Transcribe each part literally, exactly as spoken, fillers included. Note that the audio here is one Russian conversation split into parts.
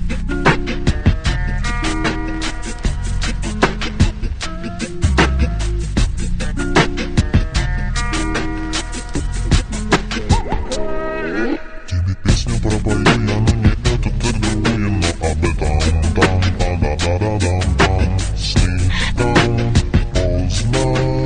Тебе песню пропою я, но не эту другую, но об этом там, да-да-да-да-дам-дам. Слишком поздно.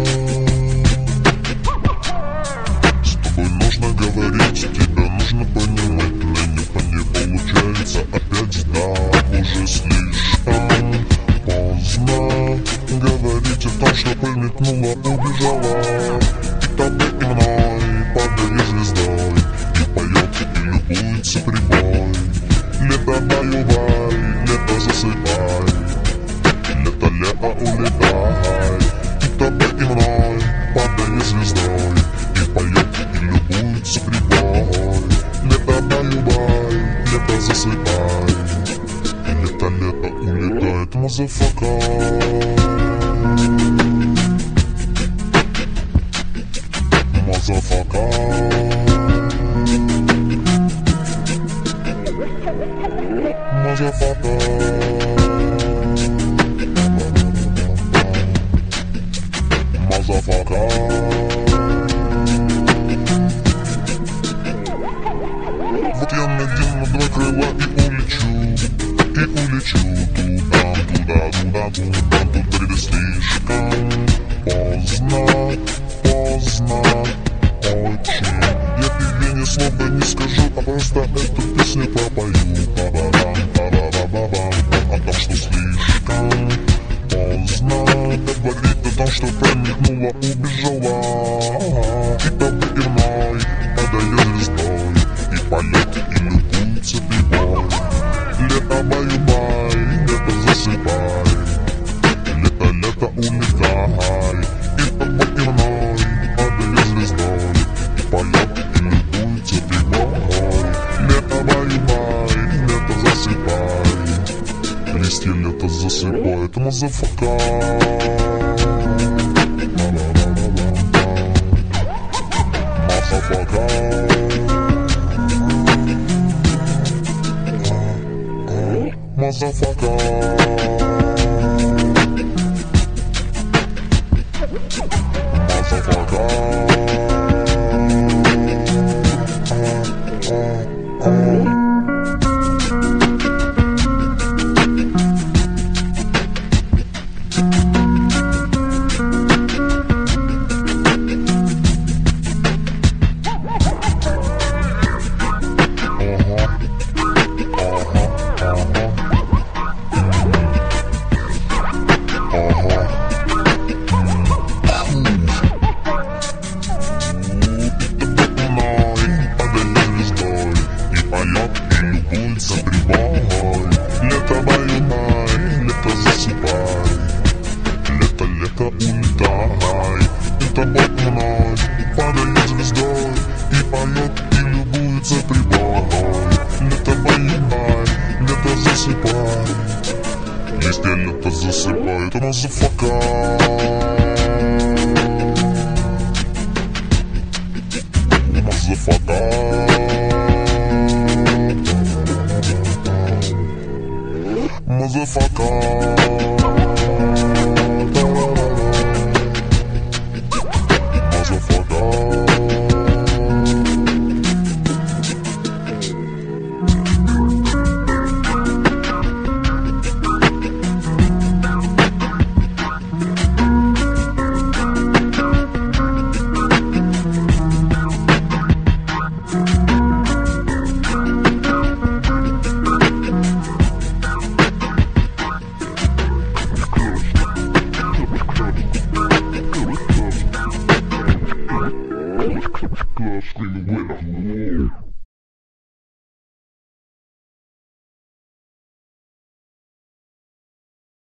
С тобой нужно говорить, тебя нужно понимать, но не получается опять, да, уже слишком поздно. Говорить о том, что промелькнула, убежала, и тобой и мной падает звездой, и поет, и любуется прибой. Лето баю-бай, лето засыпай, лето, лето улетай, и тобой и мной падает звездой, и поет, и любуется прибой. Лето баю-бай, лето засыпай, лето, лето улетает, мазафака. Мазафака. Мазафака. Мазафака. Вот я надену на два крыла и улечу, и улечу туда, туда, туда, туда, тут приду слишком поздно, поздно, очень. Я тебе ни слова не скажу, а просто эту песню пропою. Ба-ба-бам, ба-ба-ба-ба-бам, о том, что слишком поздно говорить о том, что промелькнула, убежала, и тобой и мной падает звездой, и поет, и любуется прибой. Лето баю-бай, лето засыпай, лето, лето улетай, и тобой и мной падает звездой, и поет, и любуется прибой. Лето баю-бай, лето засыпай, листья лето засыпает, мазафака. Мазафака. Мазафака. Мазафака. Любуется прибой. Лето баю-бай, лето засыпай, лето, лето улетай, и тобой мной падает звездой, и поет, и любуется прибой. Лето баю-бай, лето засыпай, листья лето засыпает, мазафака. Мазафака. Motherfucker. Screaming with a